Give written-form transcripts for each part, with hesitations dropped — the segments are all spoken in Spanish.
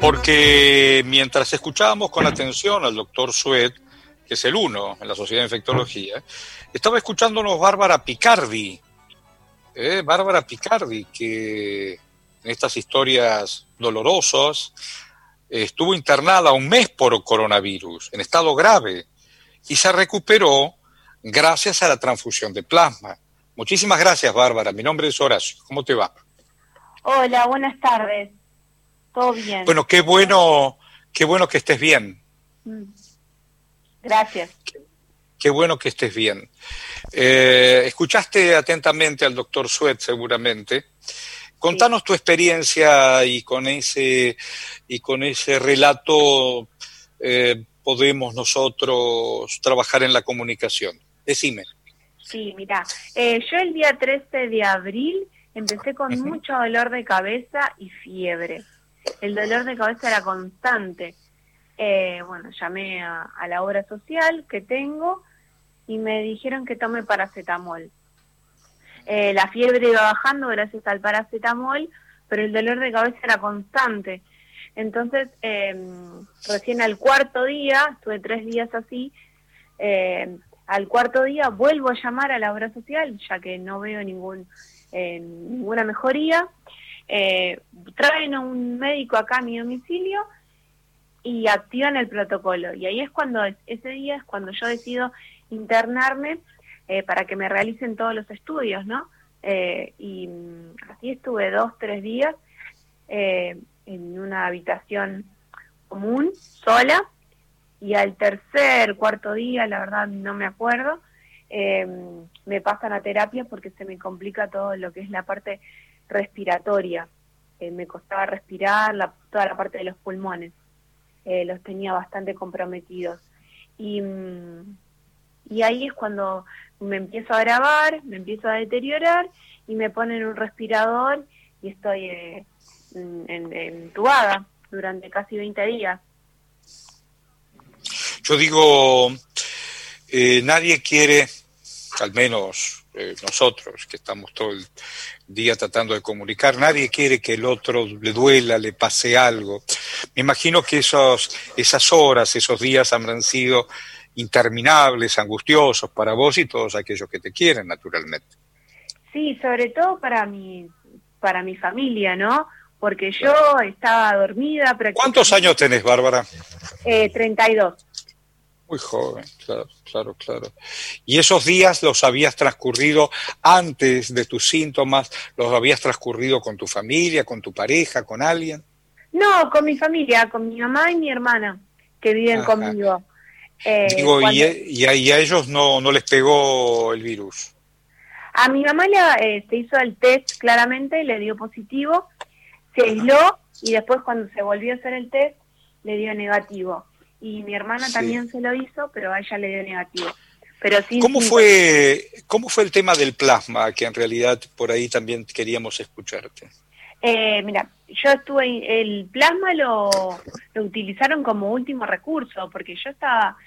porque mientras escuchábamos con atención al doctor Suet, que es el uno en la Sociedad de Infectología, estaba escuchándonos Bárbara Picardi, que en estas historias dolorosas estuvo internada un mes por coronavirus, en estado grave, y se recuperó gracias a la transfusión de plasma. Muchísimas gracias, Bárbara. Mi nombre es Horacio. ¿Cómo te va? Hola, buenas tardes. ¿Todo bien? Bueno, qué bueno que estés bien. Gracias. Qué bueno que estés bien. Escuchaste atentamente al doctor Suet, seguramente. Contanos tu experiencia y con ese relato podemos nosotros trabajar en la comunicación. Decime. Sí, mira, yo el día 13 de abril empecé con mucho dolor de cabeza y fiebre. El dolor de cabeza era constante. Bueno, llamé a la obra social que tengo y me dijeron que tome paracetamol. La fiebre iba bajando gracias al paracetamol, pero el dolor de cabeza era constante. Entonces, recién al cuarto día, estuve 3 días así, al cuarto día vuelvo a llamar a la obra social, ya que no veo ninguna mejoría. Traen a un médico acá a mi domicilio y activan el protocolo. Y ahí es ese día es cuando yo decido internarme para que me realicen todos los estudios, ¿no? Y así estuve 2-3 días en una habitación común, sola, y al cuarto día, la verdad no me acuerdo, me pasan a terapia porque se me complica todo lo que es la parte respiratoria. Me costaba respirar, toda la parte de los pulmones, los tenía bastante comprometidos. Y ahí es cuando me empiezo a agravar, me empiezo a deteriorar y me ponen un respirador y estoy entubada durante casi 20 días. Yo digo, nadie quiere, al menos nosotros que estamos todo el día tratando de comunicar, nadie quiere que el otro le duela, le pase algo. Me imagino que esas horas, esos días habrán sido interminables, angustiosos para vos y todos aquellos que te quieren, naturalmente. Sí, sobre todo para mi familia, ¿no? Porque yo estaba dormida prácticamente. ¿Cuántos años tenés, Bárbara? 32. Muy joven, claro. ¿Y esos días los habías transcurrido antes de tus síntomas? ¿Los habías transcurrido con tu familia, con tu pareja, con alguien? No, con mi familia, con mi mamá y mi hermana, que viven conmigo. Digo, y a ellos no les pegó el virus. A mi mamá se hizo el test claramente, le dio positivo, se aisló y después cuando se volvió a hacer el test le dio negativo. Y mi hermana también se lo hizo, pero a ella le dio negativo. Pero sí. ¿Cómo fue el tema del plasma? Que en realidad por ahí también queríamos escucharte. Mira, yo el plasma lo utilizaron como último recurso, porque yo estaba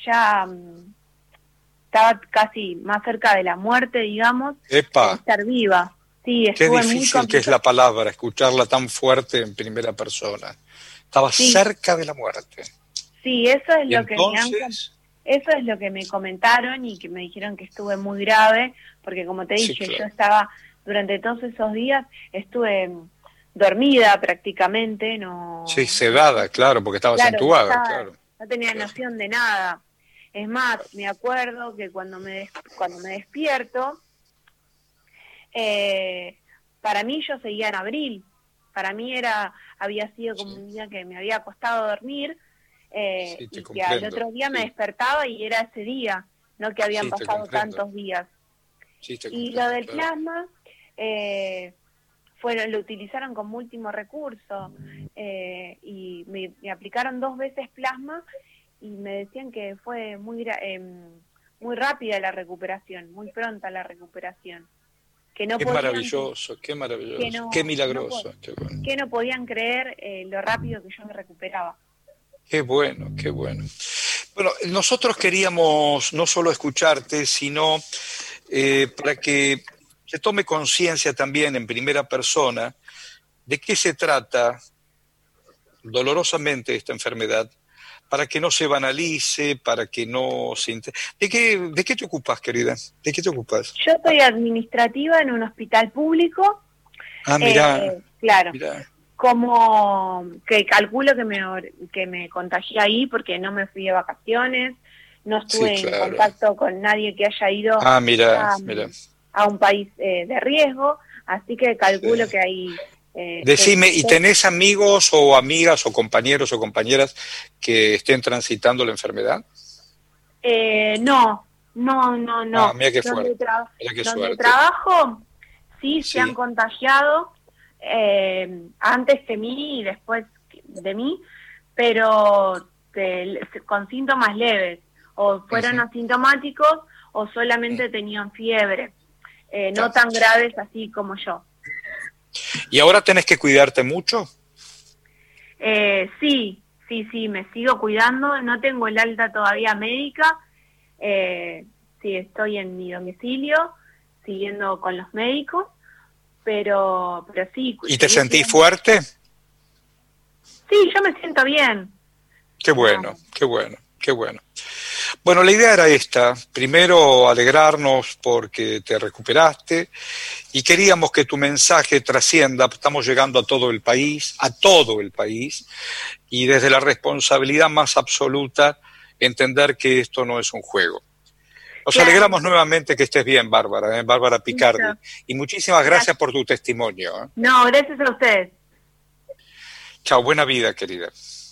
casi más cerca de la muerte, digamos, de estar viva. Sí, qué difícil que es la palabra, escucharla tan fuerte en primera persona. Estaba cerca de la muerte. Sí, eso es lo que me comentaron y que me dijeron que estuve muy grave, porque como te dije, yo estaba, durante todos esos días, estuve dormida prácticamente, no... Sí, sedada, claro, porque estabas entubada, claro. No tenía noción de nada. Es más, me acuerdo que cuando me despierto, para mí yo seguía en abril. Para mí había sido como un día que me había costado dormir, y que al otro día me despertaba y era ese día, no que habían pasado tantos días. Y lo del plasma, lo utilizaron como último recurso, y me aplicaron 2 veces plasma y me decían que fue muy rápida la recuperación, muy pronta la recuperación. Que no qué maravilloso, qué milagroso. Que no podían creer lo rápido que yo me recuperaba. Qué bueno. Bueno, nosotros queríamos no solo escucharte, sino para que se tome conciencia también en primera persona de qué se trata dolorosamente esta enfermedad para que no se banalice, para que no se... ¿De qué te ocupas, querida? ¿De qué te ocupas? Yo soy administrativa en un hospital público. Ah, mirá. Claro. Mirá. Como que calculo que me contagié ahí porque no me fui de vacaciones, no estuve en contacto con nadie que haya ido a un país de riesgo, así que calculo que ahí... Decime, ¿y tenés amigos o amigas o compañeros o compañeras que estén transitando la enfermedad? No. Mira qué fuerte. Donde trabajo, sí, se han contagiado antes que mí y después de mí, pero con síntomas leves, o fueron asintomáticos o solamente tenían fiebre, no tan graves así como yo. ¿Y ahora tenés que cuidarte mucho? Sí, me sigo cuidando, no tengo el alta todavía médica, sí, estoy en mi domicilio, siguiendo con los médicos, pero sí. ¿Y te sentís fuerte? Sí, yo me siento bien. Qué bueno, qué bueno, qué bueno. Bueno, la idea era esta, primero alegrarnos porque te recuperaste y queríamos que tu mensaje trascienda, estamos llegando a todo el país, y desde la responsabilidad más absoluta entender que esto no es un juego. Nos alegramos nuevamente que estés bien, Bárbara, Bárbara Picardi, y muchísimas gracias por tu testimonio. No, gracias a ustedes. Chao, buena vida, querida.